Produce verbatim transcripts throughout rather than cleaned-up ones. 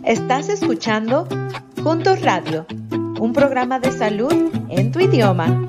Estás escuchando Juntos Radio, un programa de salud en tu idioma.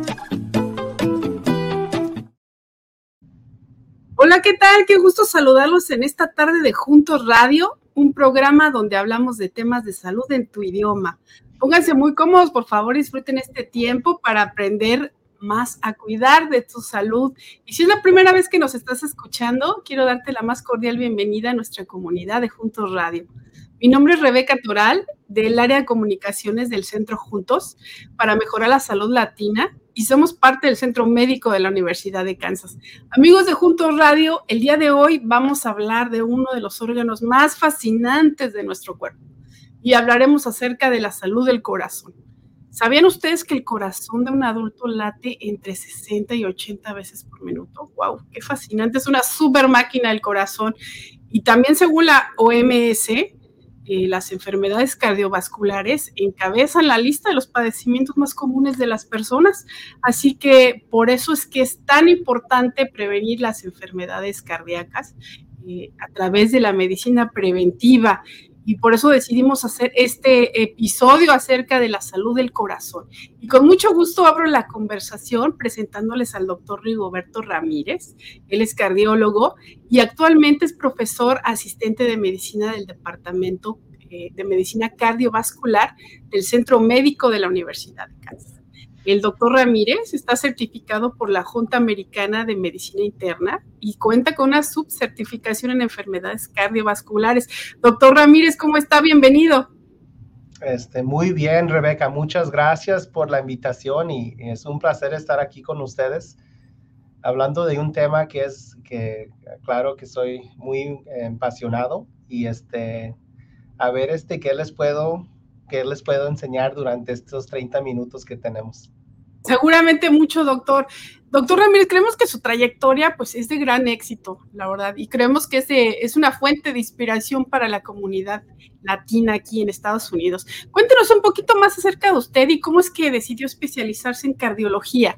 Hola, ¿qué tal? Qué gusto saludarlos en esta tarde de Juntos Radio, un programa donde hablamos de temas de salud en tu idioma. Pónganse muy cómodos, por favor, disfruten este tiempo para aprender más a cuidar de tu salud. Y si es la primera vez que nos estás escuchando, quiero darte la más cordial bienvenida a nuestra comunidad de Juntos Radio. Mi nombre es Rebeca Toral, del área de comunicaciones del Centro Juntos para mejorar la salud latina, y somos parte del Centro Médico de la Universidad de Kansas. Amigos de Juntos Radio, el día de hoy vamos a hablar de uno de los órganos más fascinantes de nuestro cuerpo y hablaremos acerca de la salud del corazón. ¿Sabían ustedes que el corazón de un adulto late entre sesenta y ochenta veces por minuto? ¡Wow! ¡Qué fascinante! Es una super máquina el corazón. Y también según la O M S, Eh, las enfermedades cardiovasculares encabezan la lista de los padecimientos más comunes de las personas, así que por eso es que es tan importante prevenir las enfermedades cardíacas eh, a través de la medicina preventiva, y por eso decidimos hacer este episodio acerca de la salud del corazón. Y con mucho gusto abro la conversación presentándoles al doctor Rigoberto Ramírez. Él es cardiólogo y actualmente es profesor asistente de medicina del Departamento eh, de Medicina Cardiovascular del Centro Médico de la Universidad de Kansas. El doctor Ramírez está certificado por la Junta Americana de Medicina Interna y cuenta con una subcertificación en enfermedades cardiovasculares. Doctor Ramírez, ¿cómo está? Bienvenido. Este, muy bien, Rebeca. Muchas gracias por la invitación y es un placer estar aquí con ustedes hablando de un tema que es, que claro que soy muy eh, apasionado y este, a ver este, qué les puedo... ¿Qué les puedo enseñar durante estos treinta minutos que tenemos? Seguramente mucho, doctor. Doctor Ramírez, creemos que su trayectoria pues, es de gran éxito, la verdad, y creemos que es, de, es una fuente de inspiración para la comunidad latina aquí en Estados Unidos. Cuéntenos un poquito más acerca de usted y cómo es que decidió especializarse en cardiología.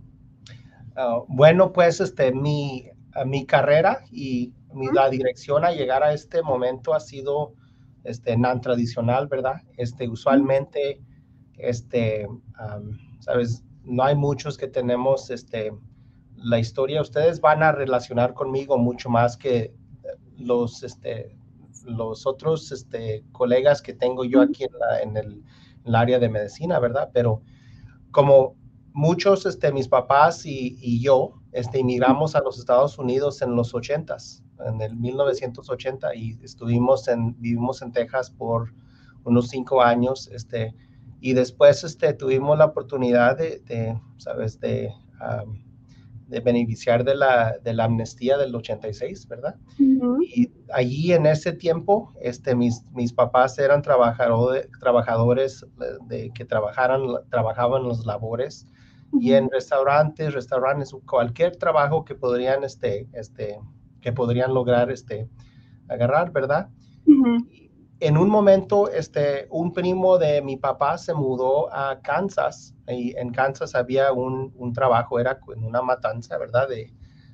Uh, bueno, pues este, mi, mi carrera y mi, la dirección a llegar a este momento ha sido este, non tradicional, ¿verdad? Este, usualmente, este, um, sabes, no hay muchos que tenemos este, la historia. Ustedes van a relacionar conmigo mucho más que los, este, los otros este, colegas que tengo yo aquí en, la, en, el, en el área de medicina, ¿verdad? Pero como muchos, este, mis papás y, y yo, este, emigramos a los Estados Unidos en los ochentas, en el mil novecientos ochenta, y estuvimos en, vivimos en Texas por unos cinco años, este, y después, este, tuvimos la oportunidad de, de sabes, de, um, de beneficiar de la, de la amnistía del ochenta y seis, ¿verdad? Uh-huh. Y allí en ese tiempo, este, mis, mis papás eran trabajadores, trabajadores de, que trabajaran, trabajaban en las labores, uh-huh. y en restaurantes, restaurantes, cualquier trabajo que podrían, este, este, que podrían lograr, este, agarrar, ¿verdad? Uh-huh. En un momento, este, un primo de mi papá se mudó a Kansas, y en Kansas había un, un trabajo, era en una matanza, ¿verdad? De,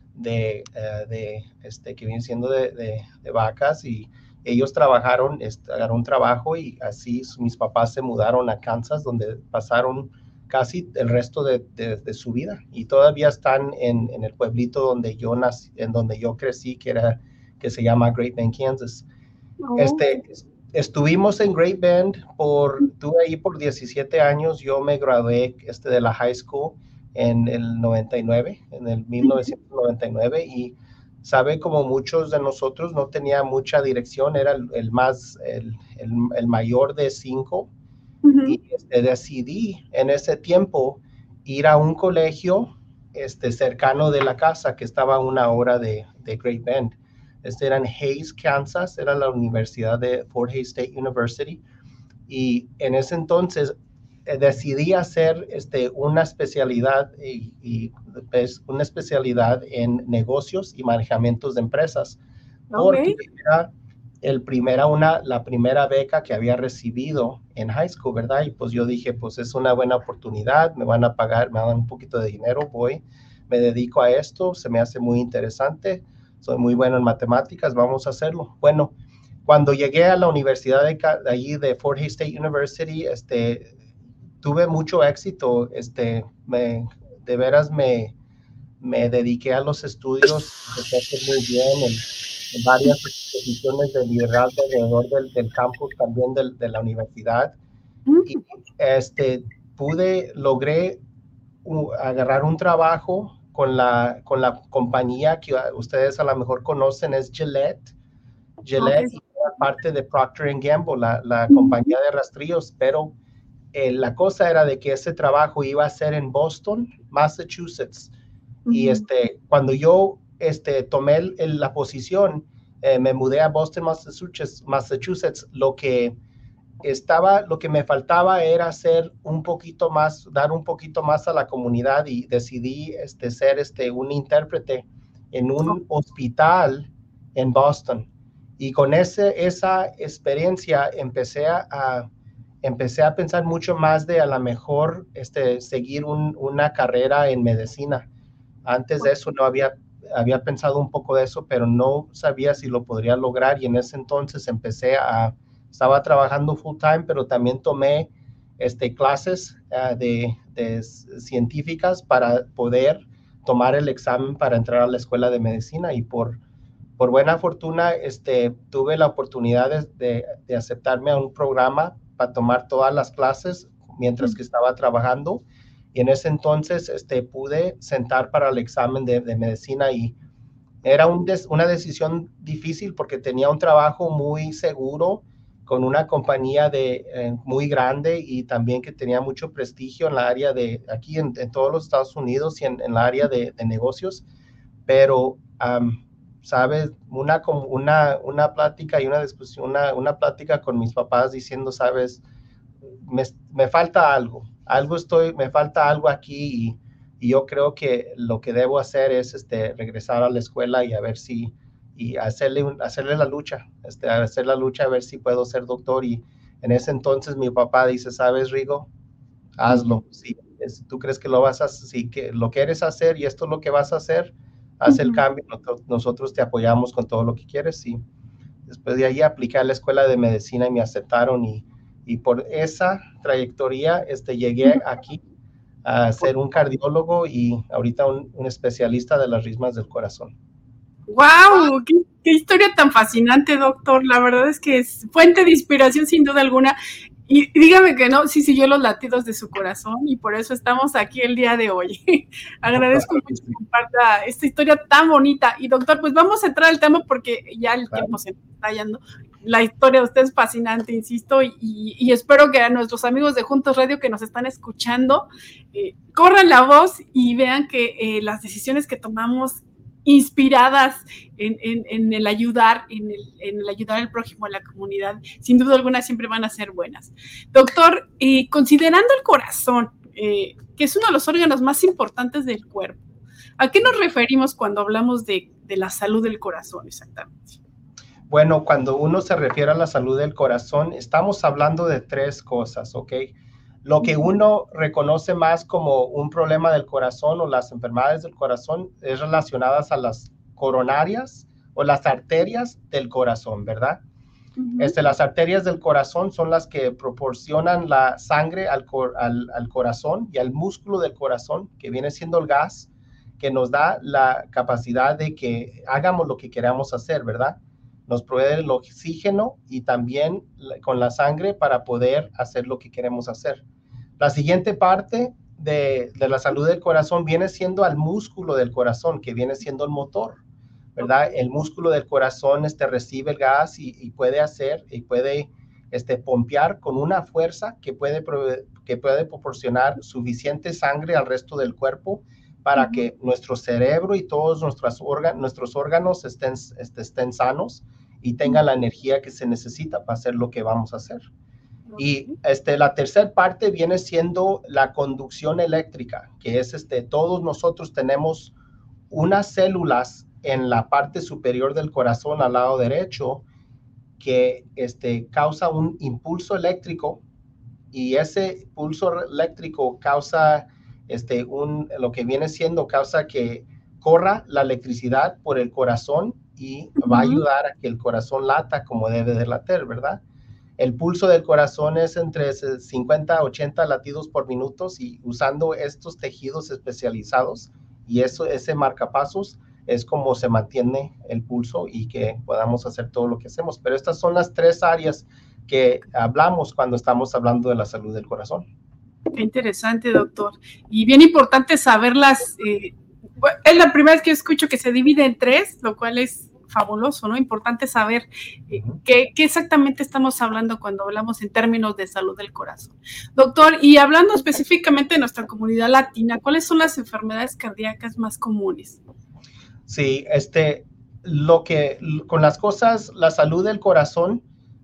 de, uh, de este, que viene siendo de, de, de vacas, y ellos trabajaron, este, agarraron un trabajo, y así mis papás se mudaron a Kansas, donde pasaron casi el resto de, de, de su vida, y todavía están en, en el pueblito donde yo nací, en donde yo crecí, que era, que se llama Great Bend, Kansas. Oh. Este, estuvimos en Great Bend por, estuve ahí por diecisiete años. Yo me gradué este, de la high school en el noventa y nueve, en el mil novecientos noventa y nueve, y sabe, como muchos de nosotros, no tenía mucha dirección, era el, el más, el, el, el mayor de cinco. Uh-huh. Y este, decidí en ese tiempo ir a un colegio este, cercano de la casa, que estaba a una hora de, de Great Bend. Este era en Hays, Kansas, era la universidad de Fort Hays State University. Y en ese entonces eh, decidí hacer este, una especialidad, y, y pues, una especialidad en negocios y manejamientos de empresas. Okay. Porque era el primera, una, la primera beca que había recibido en high school, ¿verdad? Y pues yo dije, pues es una buena oportunidad, me van a pagar, me dan un poquito de dinero, voy, me dedico a esto, se me hace muy interesante, soy muy bueno en matemáticas, vamos a hacerlo. Bueno, cuando llegué a la universidad de, de allí, de Fort Hays State University, este, tuve mucho éxito, este, me, de veras me, me dediqué a los estudios, empecé muy bien en, en varias posiciones de liderazgo alrededor del, del campus, también del, de la universidad, y este, pude, logré uh, agarrar un trabajo con la, con la compañía que ustedes a lo mejor conocen, es Gillette. Gillette okay. Era parte de Procter and Gamble, la, la uh-huh. compañía de rastrillos, pero eh, la cosa era de que ese trabajo iba a ser en Boston, Massachusetts. Uh-huh. Y este, cuando yo este, tomé el, el, la posición, eh, me mudé a Boston, Massachusetts, Massachusetts, lo que estaba, lo que me faltaba era hacer un poquito más, dar un poquito más a la comunidad, y decidí este, ser este, un intérprete en un oh. hospital en Boston. Y con ese, esa experiencia empecé a, empecé a pensar mucho más de a lo mejor este, seguir un, una carrera en medicina. Antes de eso no había, había pensado un poco de eso, pero no sabía si lo podría lograr, y en ese entonces empecé a, estaba trabajando full time, pero también tomé este, clases uh, de, de científicas para poder tomar el examen para entrar a la escuela de medicina, y por Por buena fortuna, este, tuve la oportunidad de, de, de aceptarme a un programa para tomar todas las clases mientras que estaba trabajando. Y en ese entonces este, pude sentar para el examen de, de medicina, y era un des, una decisión difícil porque tenía un trabajo muy seguro con una compañía de, eh, muy grande, y también que tenía mucho prestigio en la área de, aquí en, en todos los Estados Unidos, y en, en la área de, de negocios. Pero um, ¿sabes? Una, una, una plática y una discusión, una, una plática con mis papás diciendo, ¿sabes? Me, me falta algo, algo estoy, me falta algo aquí, y, y yo creo que lo que debo hacer es este, regresar a la escuela y a ver si, y hacerle, un, hacerle la lucha, este, hacer la lucha a ver si puedo ser doctor. Y en ese entonces mi papá dice, ¿sabes, Rigo? Hazlo. Si sí, tú crees que lo vas a, si que lo quieres hacer y esto es lo que vas a hacer, haz el cambio, nosotros te apoyamos con todo lo que quieres. Y después de ahí apliqué a la escuela de medicina y me aceptaron, y, y por esa trayectoria este, llegué aquí a ser un cardiólogo y ahorita un, un especialista de las rismas del corazón. ¡Wow! Qué, qué historia tan fascinante, doctor! La verdad es que es fuente de inspiración sin duda alguna. Y dígame que no, sí siguió los latidos de su corazón, y por eso estamos aquí el día de hoy. Agradezco mucho que comparta esta historia tan bonita. Y doctor, pues vamos a entrar al tema porque ya el tiempo se está yendo. La historia de usted es fascinante, insisto, y, y espero que a nuestros amigos de Juntos Radio que nos están escuchando, eh, corran la voz y vean que eh, las decisiones que tomamos inspiradas en, en, en el ayudar, en el, en el ayudar al prójimo, a la comunidad, sin duda alguna siempre van a ser buenas. Doctor, eh, considerando el corazón, eh, que es uno de los órganos más importantes del cuerpo, ¿a qué nos referimos cuando hablamos de, de la salud del corazón exactamente? Bueno, cuando uno se refiere a la salud del corazón, estamos hablando de tres cosas, ¿ok? Lo que uno reconoce más como un problema del corazón o las enfermedades del corazón es relacionadas a las coronarias o las arterias del corazón, ¿verdad? Uh-huh. Este, las arterias del corazón son las que proporcionan la sangre al, cor, al, al corazón y al músculo del corazón, que viene siendo el gas, que nos da la capacidad de que hagamos lo que queramos hacer, ¿verdad? Nos provee el oxígeno y también con la sangre para poder hacer lo que queremos hacer. La siguiente parte de, de la salud del corazón viene siendo al músculo del corazón, que viene siendo el motor, ¿verdad? El músculo del corazón este, recibe el gas y, y puede hacer, y puede este, pompear con una fuerza que puede, que puede proporcionar suficiente sangre al resto del cuerpo para uh-huh. que nuestro cerebro y todos nuestros, órganos, nuestros órganos estén, este, estén sanos y tengan la energía que se necesita para hacer lo que vamos a hacer. Y este, la tercera parte viene siendo la conducción eléctrica, que es este, todos nosotros tenemos unas células en la parte superior del corazón al lado derecho que este, causa un impulso eléctrico, y ese impulso eléctrico causa este, un, lo que viene siendo causa que corra la electricidad por el corazón y va a ayudar a que el corazón lata como debe de latir, ¿verdad? El pulso del corazón es entre cincuenta a ochenta latidos por minuto y usando estos tejidos especializados y eso, ese marcapasos es como se mantiene el pulso y que podamos hacer todo lo que hacemos. Pero estas son las tres áreas que hablamos cuando estamos hablando de la salud del corazón. Qué interesante, doctor. Y bien importante saberlas. Eh, es la primera vez que escucho que se divide en tres, lo cual es fabuloso, ¿no? Importante saber eh, uh-huh. qué, qué exactamente estamos hablando cuando hablamos en términos de salud del corazón. Doctor, y hablando específicamente de nuestra comunidad latina, ¿cuáles son las enfermedades cardíacas más comunes? Sí, este, lo que, con las cosas, la salud del corazón,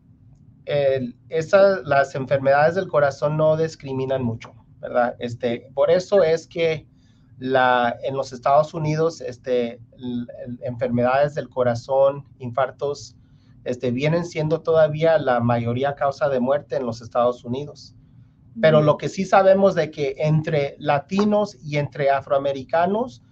el, esa, las enfermedades del corazón no discriminan mucho, ¿verdad? Este, por eso es que la, en los Estados Unidos, este, el, el, enfermedades del corazón, infartos, este, vienen siendo todavía la mayoría causa de muerte en los Estados Unidos. Pero lo que sí sabemos de que entre latinos y entre afroamericanos,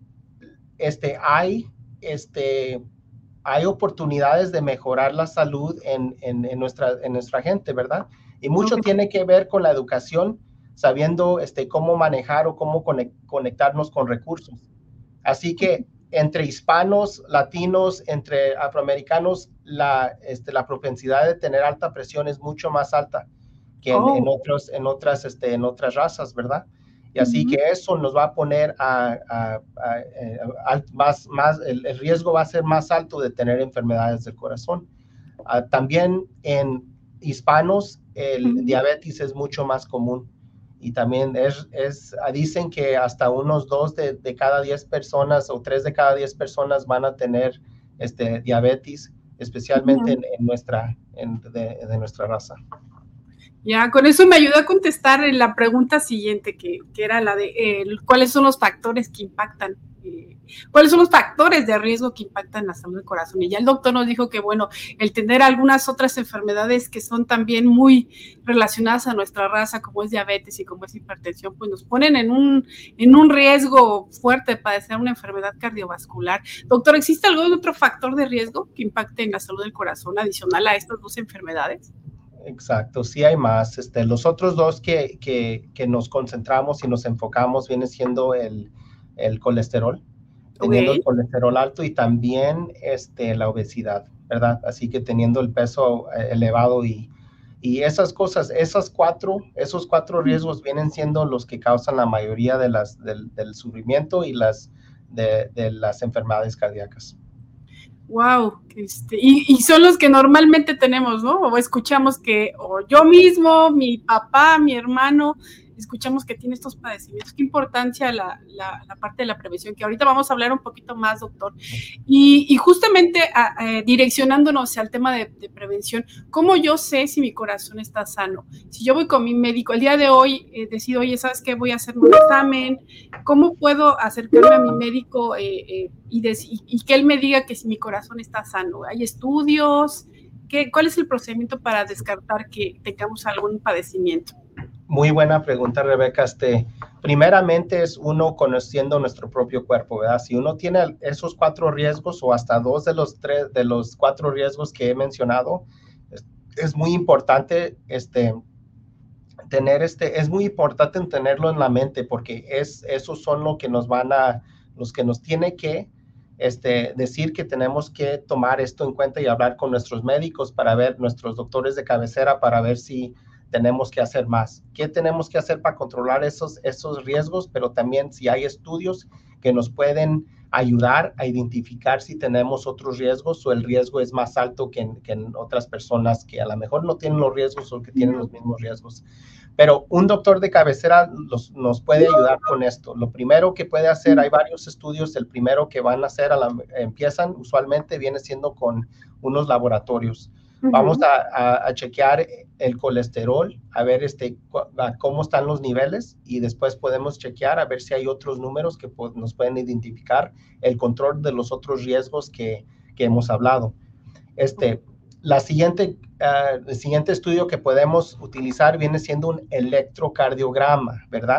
este, hay, este, hay oportunidades de mejorar la salud en, en, en, nuestra, en nuestra gente, ¿verdad? Y mucho okay. tiene que ver con la educación, sabiendo este, cómo manejar o cómo conectarnos con recursos. Así que entre hispanos, latinos, entre afroamericanos, la, este, la propensidad de tener alta presión es mucho más alta que en, oh. en, otros, en, otras, este, en otras razas, ¿verdad? Y así uh-huh. que eso nos va a poner a, a, a, a, a más, más el, el riesgo va a ser más alto de tener enfermedades del corazón. Uh, también en hispanos el uh-huh. diabetes es mucho más común y también es, es dicen que hasta unos dos de, de cada diez personas o tres de cada diez personas van a tener este, diabetes, especialmente uh-huh. en, en nuestra, en, de, de nuestra raza. Ya, con eso me ayudó a contestar en la pregunta siguiente, que, que era la de eh, cuáles son los factores que impactan, eh, cuáles son los factores de riesgo que impactan la salud del corazón. Y ya el doctor nos dijo que, bueno, el tener algunas otras enfermedades que son también muy relacionadas a nuestra raza, como es diabetes y como es hipertensión, pues nos ponen en un, en un riesgo fuerte de padecer una enfermedad cardiovascular. Doctor, ¿existe algún otro factor de riesgo que impacte en la salud del corazón adicional a estas dos enfermedades? Exacto, sí hay más. Este, los otros dos que, que, que nos concentramos y nos enfocamos viene siendo el, el colesterol, okay. teniendo el colesterol alto y también este, la obesidad, ¿verdad? Así que teniendo el peso elevado y, y esas cosas, esas cuatro, esos cuatro riesgos vienen siendo los que causan la mayoría de las, del, del sufrimiento y las, de, de las enfermedades cardíacas. Wow, este, y, y son los que normalmente tenemos, ¿no? O escuchamos que, o yo mismo, mi papá, mi hermano, escuchamos que tiene estos padecimientos. Qué importancia la, la, la parte de la prevención, que ahorita vamos a hablar un poquito más, doctor. Y, y justamente a, a, direccionándonos al tema de, de prevención, ¿cómo yo sé si mi corazón está sano? Si yo voy con mi médico, el día de hoy eh, decido, oye, ¿sabes qué? Voy a hacer un examen. ¿Cómo puedo acercarme a mi médico eh, eh, y, de, y, y que él me diga que si mi corazón está sano? ¿Hay estudios? ¿Qué, ¿Cuál es el procedimiento para descartar que tengamos algún padecimiento? Muy buena pregunta, Rebeca. Este, primeramente es uno conociendo nuestro propio cuerpo, ¿verdad? Si uno tiene esos cuatro riesgos o hasta dos de los tres, de los cuatro riesgos que he mencionado, es, es muy importante este, tener este, es muy importante tenerlo en la mente porque es, esos son los que nos van a, los que nos tiene que este, decir que tenemos que tomar esto en cuenta y hablar con nuestros médicos para ver, nuestros doctores de cabecera para ver si tenemos que hacer más. ¿Qué tenemos que hacer para controlar esos, esos riesgos? Pero también si hay estudios que nos pueden ayudar a identificar si tenemos otros riesgos o el riesgo es más alto que en, que en otras personas que a lo mejor no tienen los riesgos o que tienen los mismos riesgos. Pero un doctor de cabecera los, nos puede ayudar con esto. Lo primero que puede hacer, hay varios estudios, el primero que van a hacer, a la, empiezan usualmente viene siendo con unos laboratorios. Vamos a, a, a chequear el colesterol, a ver este, a cómo están los niveles y después podemos chequear a ver si hay otros números que pues, nos pueden identificar el control de los otros riesgos que, que hemos hablado. Este, la siguiente, uh, el siguiente estudio que podemos utilizar viene siendo un electrocardiograma, ¿verdad?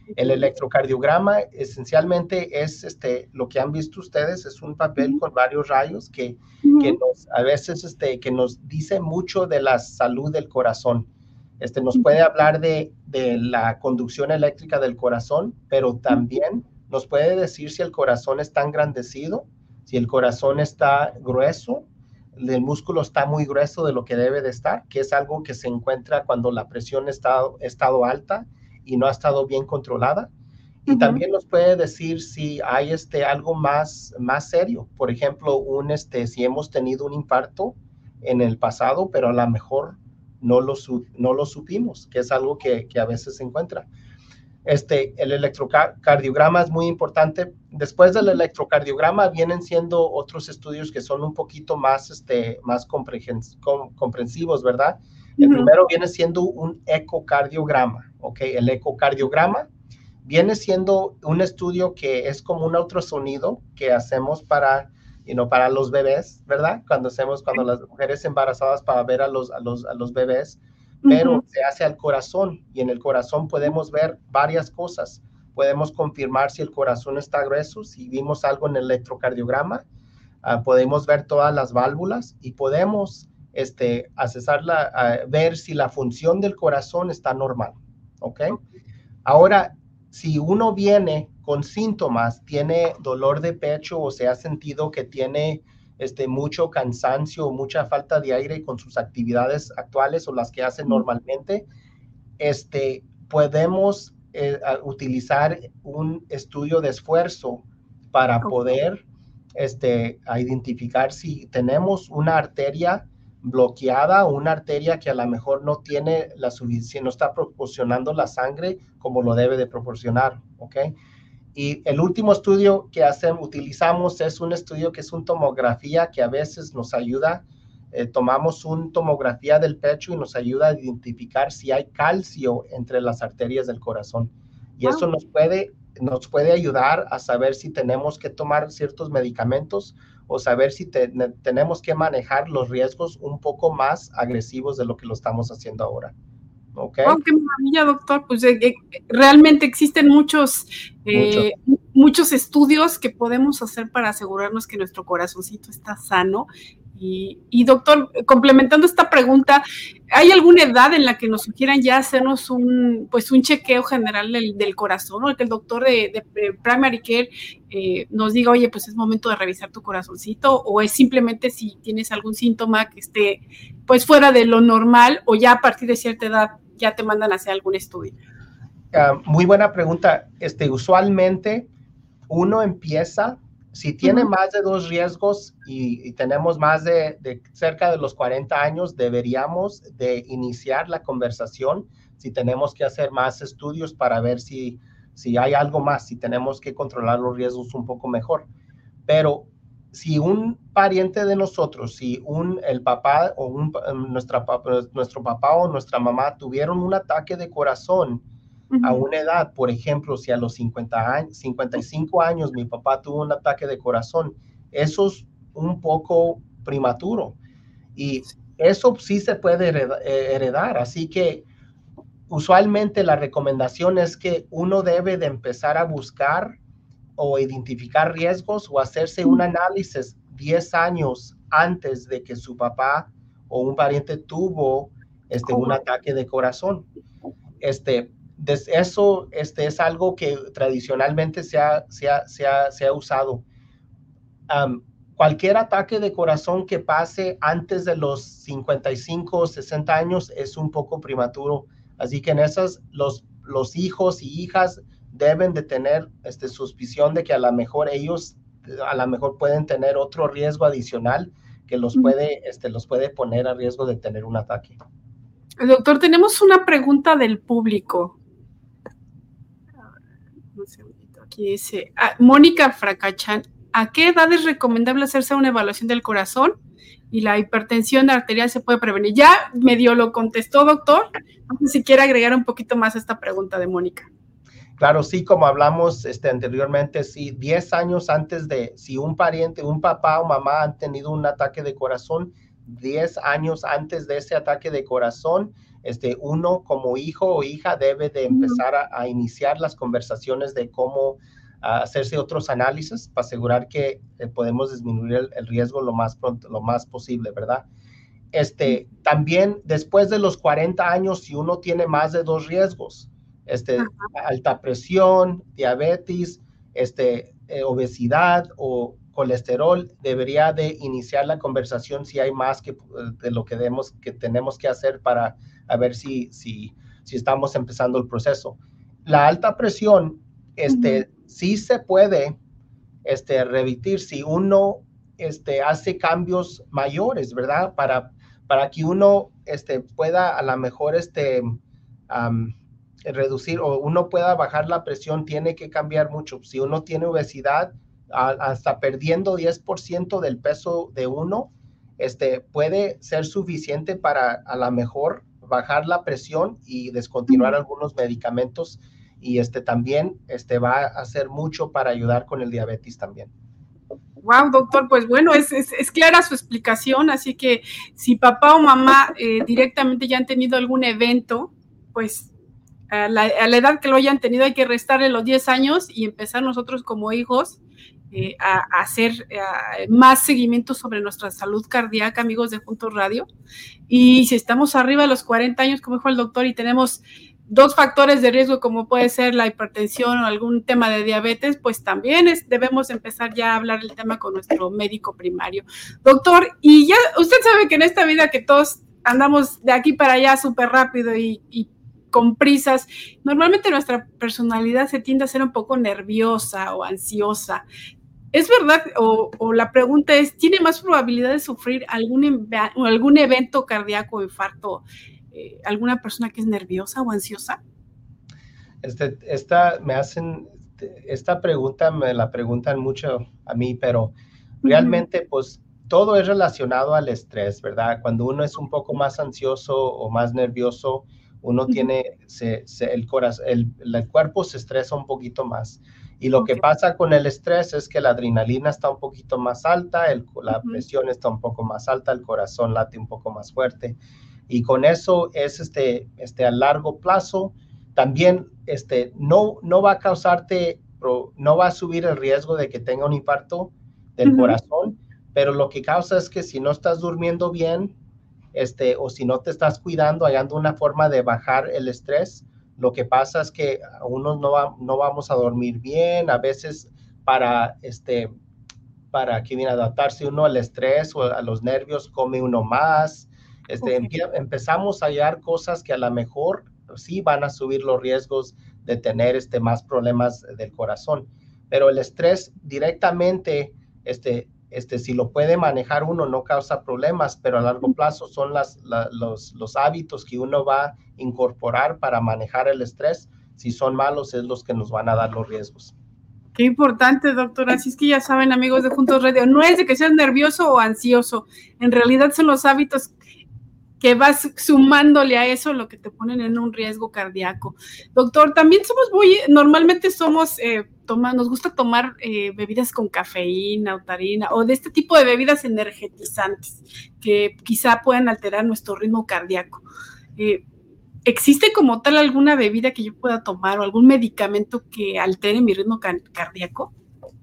El electrocardiograma esencialmente es este, lo que han visto ustedes, es un papel con varios rayos que, que nos, a veces este, que nos dice mucho de la salud del corazón. Este, nos puede hablar de, de la conducción eléctrica del corazón, pero también nos puede decir si el corazón está engrandecido, si el corazón está grueso, el músculo está muy grueso de lo que debe de estar, que es algo que se encuentra cuando la presión está, ha estado alta y no ha estado bien controlada. Y uh-huh. también nos puede decir si hay este, algo más, más serio. Por ejemplo, un, este, si hemos tenido un infarto en el pasado, pero a lo mejor no lo, no lo supimos, que es algo que, que a veces se encuentra. Este, el electrocardiograma es muy importante. Después del electrocardiograma vienen siendo otros estudios que son un poquito más, este, más comprensivos, ¿verdad? El uh-huh. primero viene siendo un ecocardiograma, ¿ok? El ecocardiograma viene siendo un estudio que es como un ultrasonido que hacemos para, you know, para los bebés, ¿verdad? Cuando hacemos, cuando las mujeres embarazadas para ver a los, a los, a los bebés, pero uh-huh. se hace al corazón y en el corazón podemos ver varias cosas. Podemos confirmar si el corazón está grueso, si vimos algo en el electrocardiograma, uh, podemos ver todas las válvulas y podemos este, accesarla, uh, ver si la función del corazón está normal, ¿ok? Ahora, si uno viene con síntomas, tiene dolor de pecho o se ha sentido que tiene este, mucho cansancio, mucha falta de aire con sus actividades actuales o las que hacen normalmente, este, podemos eh, utilizar un estudio de esfuerzo para poder este, identificar si tenemos una arteria bloqueada o una arteria que a lo mejor no tiene la suficiente, no está proporcionando la sangre como lo debe de proporcionar, ¿ok? Y el último estudio que hacemos, utilizamos es un estudio que es una tomografía que a veces nos ayuda, eh, tomamos una tomografía del pecho y nos ayuda a identificar si hay calcio entre las arterias del corazón. Y eso nos puede, nos puede ayudar a saber si tenemos que tomar ciertos medicamentos o saber si te, ne, tenemos que manejar los riesgos un poco más agresivos de lo que lo estamos haciendo ahora. Okay. Oh, qué maravilla, doctor. Pues eh, eh, realmente existen muchos, eh, muchos muchos estudios que podemos hacer para asegurarnos que nuestro corazoncito está sano. Y, y doctor, complementando esta pregunta, ¿hay alguna edad en la que nos sugieran ya hacernos un, pues un chequeo general del, del corazón, o que el doctor de, de, de Primary Care eh, nos diga, oye, pues es momento de revisar tu corazoncito, o es simplemente si tienes algún síntoma que esté pues fuera de lo normal, o ya a partir de cierta edad ya te mandan a hacer algún estudio? Uh, muy buena pregunta. Este, usualmente uno empieza, si tiene uh-huh. más de dos riesgos y, y tenemos más de, de cerca de los cuarenta años, deberíamos de iniciar la conversación si tenemos que hacer más estudios para ver si, si hay algo más, si tenemos que controlar los riesgos un poco mejor. Pero si un pariente de nosotros, si un, el papá o un, nuestra, nuestro papá o nuestra mamá tuvieron un ataque de corazón uh-huh. a una edad, por ejemplo, si a los cincuenta años, cincuenta y cinco años mi papá tuvo un ataque de corazón, eso es un poco prematuro y eso sí se puede heredar, heredar. Así que usualmente la recomendación es que uno debe de empezar a buscar o identificar riesgos o hacerse un análisis diez años antes de que su papá o un pariente tuvo este, un ataque de corazón. Este, eso este, es algo que tradicionalmente se ha, se ha, se ha, se ha usado. Um, cualquier ataque de corazón que pase antes de los cincuenta y cinco o sesenta años es un poco prematuro. Así que en esas, los, los hijos y hijas deben de tener este, suspicion de que a lo mejor ellos a lo mejor pueden tener otro riesgo adicional que los puede, este, los puede poner a riesgo de tener un ataque. Doctor, tenemos una pregunta del público. Un segundito, aquí dice, ah, Mónica Fracachan, ¿a qué edad es recomendable hacerse una evaluación del corazón y la hipertensión arterial se puede prevenir? Ya medio lo contestó, doctor. No sé si quiere agregar un poquito más a esta pregunta de Mónica. Claro, sí, como hablamos este, anteriormente, sí, diez años antes de, si un pariente, un papá o mamá han tenido un ataque de corazón, diez años antes de ese ataque de corazón, este, uno como hijo o hija debe de empezar a, a iniciar las conversaciones de cómo uh, hacerse otros análisis para asegurar que eh, podemos disminuir el, el riesgo lo más pronto, lo más posible, ¿verdad? Este, también después de los cuarenta años, si uno tiene más de dos riesgos, este, alta presión, diabetes, este, eh, obesidad o colesterol, debería de iniciar la conversación si hay más que, de lo que, demos, que tenemos que hacer para a ver si, si, si estamos empezando el proceso. La alta presión, este, uh-huh. sí se puede este, revertir si uno este, hace cambios mayores, ¿verdad? Para, para que uno este, pueda a lo mejor este, um, reducir o uno pueda bajar la presión, tiene que cambiar mucho. Si uno tiene obesidad, a, hasta perdiendo diez por ciento del peso de uno, este, puede ser suficiente para a lo mejor bajar la presión y descontinuar uh-huh. algunos medicamentos, y este, también este, va a hacer mucho para ayudar con el diabetes también. Wow, doctor, pues bueno, es, es, es clara su explicación, así que si papá o mamá eh, directamente ya han tenido algún evento, pues a la, a la edad que lo hayan tenido hay que restarle los diez años y empezar nosotros como hijos eh, a, a hacer a, más seguimiento sobre nuestra salud cardíaca, amigos de Juntos Radio. Y si estamos arriba de los cuarenta años, como dijo el doctor, y tenemos dos factores de riesgo como puede ser la hipertensión o algún tema de diabetes, pues también es, debemos empezar ya a hablar el tema con nuestro médico primario. Doctor, y ya usted sabe que en esta vida que todos andamos de aquí para allá súper rápido y, y con prisas, normalmente nuestra personalidad se tiende a ser un poco nerviosa o ansiosa. ¿Es verdad? O, o la pregunta es, ¿tiene más probabilidad de sufrir algún, algún evento cardíaco o infarto Eh, alguna persona que es nerviosa o ansiosa? Este, esta, me hacen, esta pregunta me la preguntan mucho a mí, pero realmente uh-huh. pues todo es relacionado al estrés, ¿verdad? Cuando uno es un poco más ansioso o más nervioso, uno uh-huh. tiene, se, se, el, corazón, el, el cuerpo se estresa un poquito más. Y lo okay. que pasa con el estrés es que la adrenalina está un poquito más alta, el, la uh-huh. presión está un poco más alta, el corazón late un poco más fuerte. Y con eso es este, este a largo plazo, también este, no, no va a causarte, no va a subir el riesgo de que tenga un infarto del uh-huh. corazón, pero lo que causa es que si no estás durmiendo bien, este, o si no te estás cuidando, hallando una forma de bajar el estrés, lo que pasa es que unos no, va, no vamos a dormir bien, a veces para, este, para que viene a adaptarse uno al estrés o a los nervios, come uno más. Este, okay. empie- empezamos a hallar cosas que a lo mejor sí van a subir los riesgos de tener este, más problemas del corazón, pero el estrés directamente, este, este, si lo puede manejar uno, no causa problemas, pero a largo plazo son las, la, los, los hábitos que uno va a incorporar para manejar el estrés. Si son malos, es los que nos van a dar los riesgos. Qué importante, doctora. Así es que ya saben, amigos de Juntos Radio, no es de que seas nervioso o ansioso, en realidad son los hábitos que vas sumándole a eso lo que te ponen en un riesgo cardíaco. Doctor, también somos muy, normalmente somos, eh, toma, nos gusta tomar eh, bebidas con cafeína o tarina, o de este tipo de bebidas energetizantes que quizá puedan alterar nuestro ritmo cardíaco. Eh, ¿Existe como tal alguna bebida que yo pueda tomar o algún medicamento que altere mi ritmo car- cardíaco?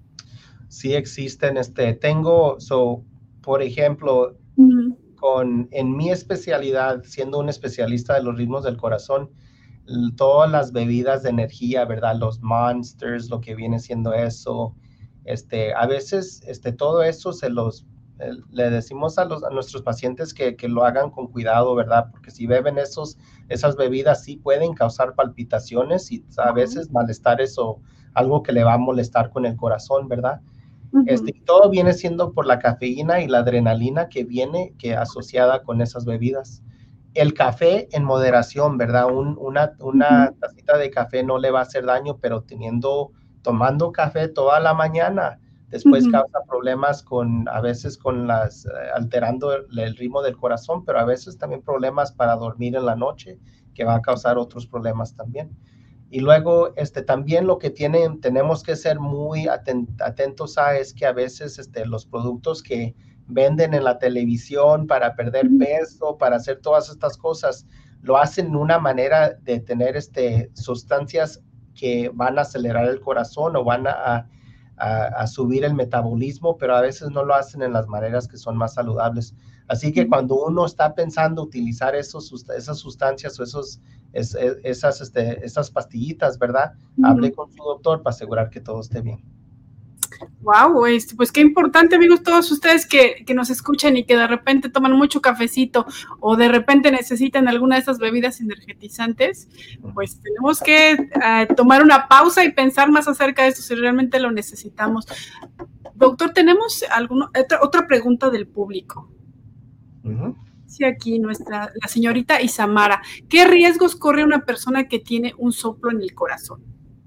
Sí existen, este, tengo, so, por ejemplo, uh-huh. Con, en mi especialidad, siendo un especialista de los ritmos del corazón, todas las bebidas de energía, ¿verdad? Los Monsters, lo que viene siendo eso, este, a veces este, todo eso se los, eh, le decimos a, los, a nuestros pacientes que, que lo hagan con cuidado, ¿verdad? Porque si beben esos, esas bebidas sí pueden causar palpitaciones y a veces malestares o algo que le va a molestar con el corazón, ¿verdad? Uh-huh. Este, todo viene siendo por la cafeína y la adrenalina que viene que asociada con esas bebidas. El café en moderación, ¿verdad? Un, una una uh-huh. tacita de café no le va a hacer daño, pero teniendo, tomando café toda la mañana, después uh-huh. causa problemas con, a veces con las, eh, alterando el, el ritmo del corazón, pero a veces también problemas para dormir en la noche, que va a causar otros problemas también. Y luego, este, también lo que tienen, tenemos que ser muy atent, atentos a es que a veces este, los productos que venden en la televisión para perder peso, para hacer todas estas cosas, lo hacen de una manera de tener este, sustancias que van a acelerar el corazón o van a, a, a subir el metabolismo, pero a veces no lo hacen en las maneras que son más saludables. Así que cuando uno está pensando utilizar esos, esas sustancias o esos, es, esas, este, esas pastillitas, ¿verdad? Uh-huh. Hable con su doctor para asegurar que todo esté bien. Wow, este, pues qué importante, amigos, todos ustedes que, que nos escuchan y que de repente toman mucho cafecito o de repente necesitan alguna de esas bebidas energetizantes, pues tenemos que uh, tomar una pausa y pensar más acerca de esto si realmente lo necesitamos. Doctor, tenemos alguna, otra, otra pregunta del público. Uh-huh. Sí, aquí nuestra, la señorita Isamara, ¿qué riesgos corre una persona que tiene un soplo en el corazón?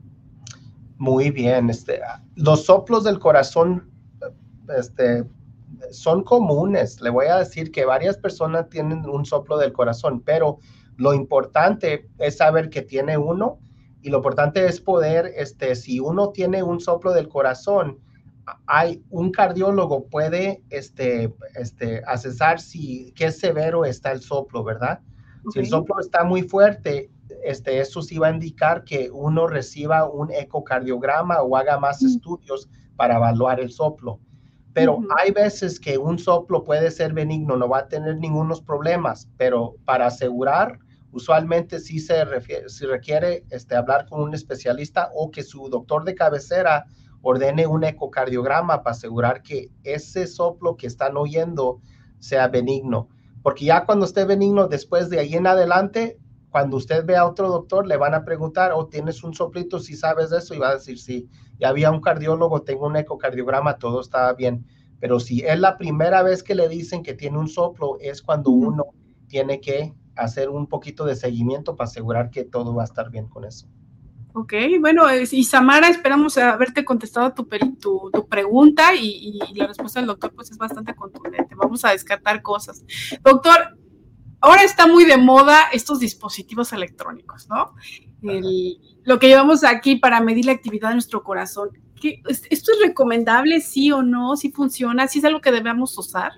Muy bien, este, los soplos del corazón este, son comunes. Le voy a decir que varias personas tienen un soplo del corazón, pero lo importante es saber que tiene uno y lo importante es poder, este, si uno tiene un soplo del corazón, hay un cardiólogo puede este, este, accesar si qué severo está el soplo, ¿verdad? Okay. Si el soplo está muy fuerte, Este, eso sí va a indicar que uno reciba un ecocardiograma o haga más uh-huh. estudios para evaluar el soplo. Pero uh-huh. hay veces que un soplo puede ser benigno, no va a tener ningunos problemas, pero para asegurar, usualmente sí se, refiere, se requiere este, hablar con un especialista o que su doctor de cabecera ordene un ecocardiograma para asegurar que ese soplo que están oyendo sea benigno. Porque ya cuando esté benigno, después de ahí en adelante, cuando usted ve a otro doctor, le van a preguntar, ¿o oh, tienes un soplito? Si sabes de eso, y va a decir, sí, ya había un cardiólogo, tengo un ecocardiograma, todo estaba bien. Pero si es la primera vez que le dicen que tiene un soplo, es cuando uh-huh. uno tiene que hacer un poquito de seguimiento para asegurar que todo va a estar bien con eso. Ok, bueno, Isamara, esperamos haberte contestado tu, tu, tu pregunta y, y la respuesta del doctor pues es bastante contundente. Vamos a descartar cosas. Doctor, ahora está muy de moda estos dispositivos electrónicos, ¿no? El, lo que llevamos aquí para medir la actividad de nuestro corazón. ¿Qué, ¿Esto es recomendable, sí o no? ¿Sí funciona? ¿Sí es algo que debemos usar?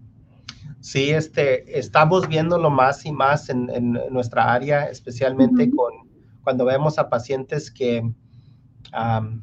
Sí, este, estamos viéndolo más y más en, en nuestra área, especialmente uh-huh. con, cuando vemos a pacientes que, um,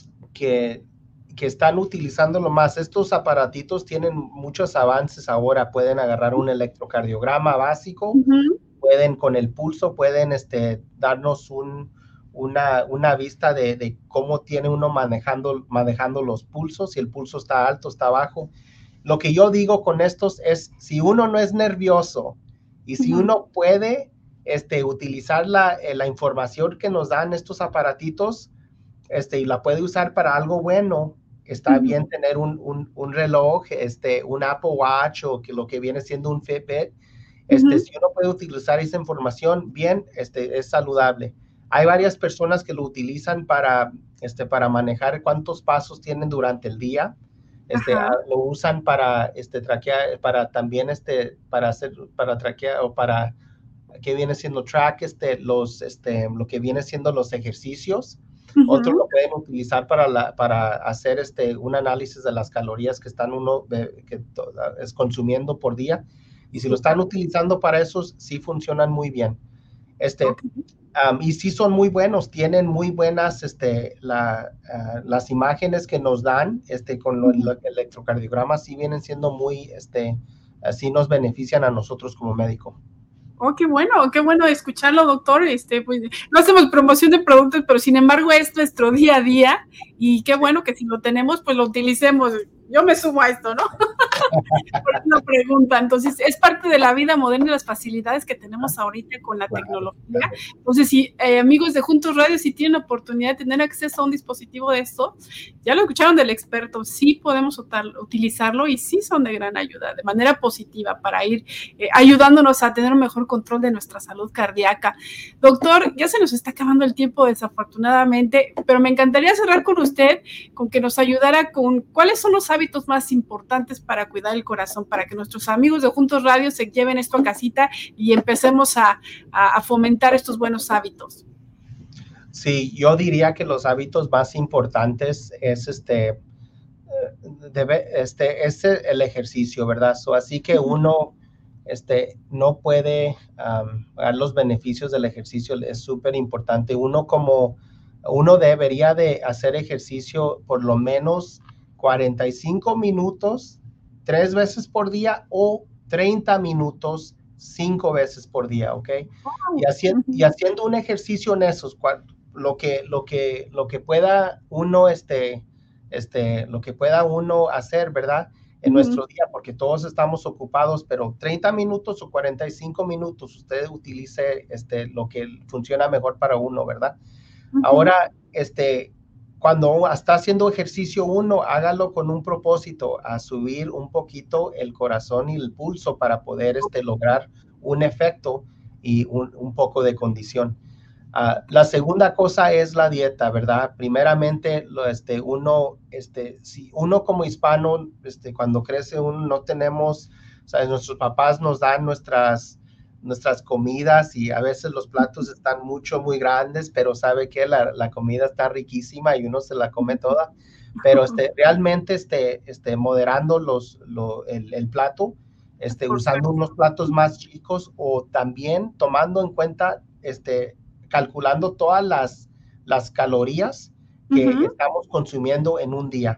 que que están utilizándolo más. Estos aparatitos tienen muchos avances ahora, pueden agarrar un electrocardiograma básico, uh-huh. pueden con el pulso, pueden este, darnos un, una, una vista de, de cómo tiene uno manejando, manejando los pulsos, si el pulso está alto, está bajo. Lo que yo digo con estos es, si uno no es nervioso y si uh-huh. uno puede este, utilizar la, la información que nos dan estos aparatitos este, y la puede usar para algo bueno, está uh-huh. bien tener un, un, un reloj, este, un Apple Watch o que lo que viene siendo un Fitbit. Este, uh-huh. Si uno puede utilizar esa información bien, este, es saludable. Hay varias personas que lo utilizan para, este, para manejar cuántos pasos tienen durante el día. Este, uh-huh. Lo usan para, este, traquear, para también, este, para hacer, para traquear o para, que viene siendo track, este, los, este, lo que viene siendo los ejercicios. Uh-huh. Otros lo pueden utilizar para, la, para hacer este, un análisis de las calorías que están uno de, que to, es consumiendo por día. Y si lo están utilizando para esos, sí funcionan muy bien. Este, okay. um, y sí son muy buenos, tienen muy buenas este, la, uh, las imágenes que nos dan este, con lo, uh-huh. el electrocardiograma, sí vienen siendo muy, este, así nos benefician a nosotros como médico. Oh, qué bueno, qué bueno escucharlo, doctor. Este, pues, no hacemos promoción de productos, pero sin embargo es nuestro día a día y qué bueno que si lo tenemos, pues lo utilicemos. Yo me sumo a esto, ¿no? Por una pregunta. Entonces, es parte de la vida moderna y las facilidades que tenemos ahorita con la tecnología. Entonces, si eh, amigos de Juntos Radio, si tienen oportunidad de tener acceso a un dispositivo de esto, ya lo escucharon del experto, sí podemos utar, utilizarlo y sí son de gran ayuda, de manera positiva, para ir eh, ayudándonos a tener un mejor control de nuestra salud cardíaca. Doctor, ya se nos está acabando el tiempo, desafortunadamente, pero me encantaría cerrar con usted, con que nos ayudara con cuáles son los hábitos más importantes para cuidar el corazón, para que nuestros amigos de Juntos Radio se lleven esto a casita y empecemos a, a, a fomentar estos buenos hábitos. Sí, yo diría que los hábitos más importantes es este, debe, este, es el ejercicio, ¿verdad? So, así que uno, este, no puede um, dar los beneficios del ejercicio. Es súper importante. Uno como, uno debería de hacer ejercicio por lo menos cuarenta y cinco minutos, tres veces por día o treinta minutos, cinco veces por día, ¿ok? Wow. Y, haci y haciendo un ejercicio en esos, lo que, lo que, lo que pueda uno, este, este, lo que pueda uno hacer, ¿verdad? En uh-huh. nuestro día, porque todos estamos ocupados, pero treinta minutos o cuarenta y cinco minutos, usted utilice este, lo que funciona mejor para uno, ¿verdad? Uh-huh. Ahora, este, cuando está haciendo ejercicio uno, hágalo con un propósito, a subir un poquito el corazón y el pulso para poder este, lograr un efecto y un, un poco de condición. Uh, la segunda cosa es la dieta, ¿verdad? Primeramente, lo, este, uno, este, si uno como hispano, este, cuando crece uno no tenemos, o sea, nuestros papás nos dan nuestras, nuestras comidas y a veces los platos están mucho, muy grandes, pero sabe que la, la comida está riquísima y uno se la come toda, pero este, realmente este, este, moderando los, lo, el, el plato, este, usando unos platos más chicos o también tomando en cuenta, este, calculando todas las, las calorías que uh-huh. estamos consumiendo en un día.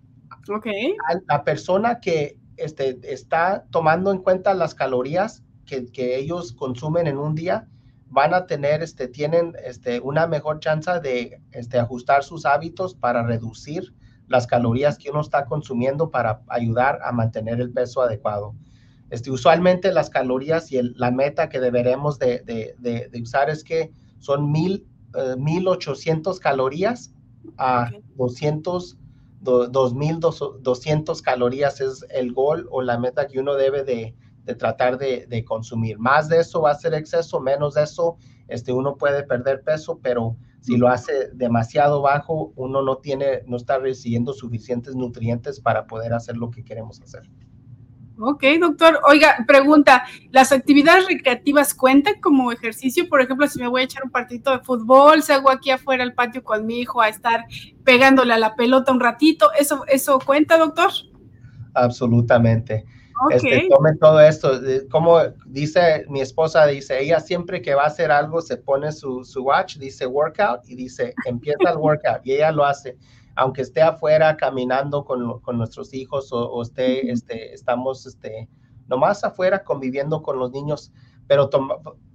Okay. La persona que este, está tomando en cuenta las calorías que, que ellos consumen en un día, van a tener, este, tienen este, una mejor chance de este, ajustar sus hábitos para reducir las calorías que uno está consumiendo para ayudar a mantener el peso adecuado. Este, usualmente las calorías y el, la meta que deberemos de, de, de, de usar es que son mil, uh, mil ochocientas calorías a okay. doscientos, do, dos mil doscientas calorías es el gol o la meta que uno debe de, de tratar de, de consumir. Más de eso va a ser exceso, menos de eso este, uno puede perder peso, pero si lo hace demasiado bajo, uno no tiene, no está recibiendo suficientes nutrientes para poder hacer lo que queremos hacer. Ok, doctor. Oiga, pregunta, ¿las actividades recreativas cuentan como ejercicio? Por ejemplo, si me voy a echar un partidito de fútbol, salgo aquí afuera al patio con mi hijo a estar pegándole a la pelota un ratito, ¿eso, eso cuenta, doctor? Absolutamente. Okay. Este, tome todo esto, como dice mi esposa, dice, ella siempre que va a hacer algo se pone su, su watch, dice workout y dice, empieza el workout y ella lo hace. Aunque esté afuera caminando con, con nuestros hijos o, o esté, uh-huh. este, estamos este, nomás afuera conviviendo con los niños, pero toma,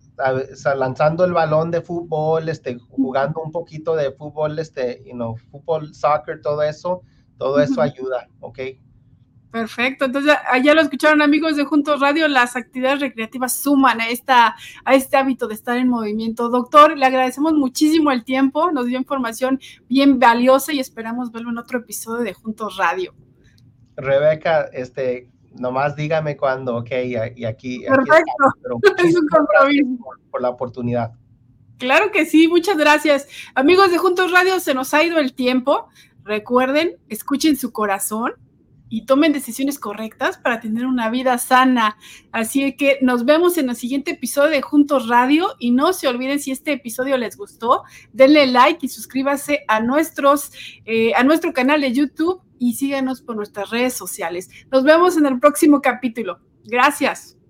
a, lanzando el balón de fútbol, este, jugando un poquito de fútbol, este, you know, fútbol, soccer, todo eso, todo uh-huh. eso ayuda, ¿ok? Perfecto, entonces ya lo escucharon amigos de Juntos Radio, las actividades recreativas suman a, esta, a este hábito de estar en movimiento. Doctor, le agradecemos muchísimo el tiempo, nos dio información bien valiosa y esperamos verlo en otro episodio de Juntos Radio. Rebeca, este, nomás dígame cuándo, ok, y aquí. Perfecto, aquí es un compromiso. Por, por la oportunidad. Claro que sí, muchas gracias. Amigos de Juntos Radio, se nos ha ido el tiempo. Recuerden, escuchen su corazón y tomen decisiones correctas para tener una vida sana. Así que nos vemos en el siguiente episodio de Juntos Radio y no se olviden, si este episodio les gustó, denle like y suscríbase a, nuestros, eh, a nuestro canal de YouTube y síganos por nuestras redes sociales. Nos vemos en el próximo capítulo. Gracias.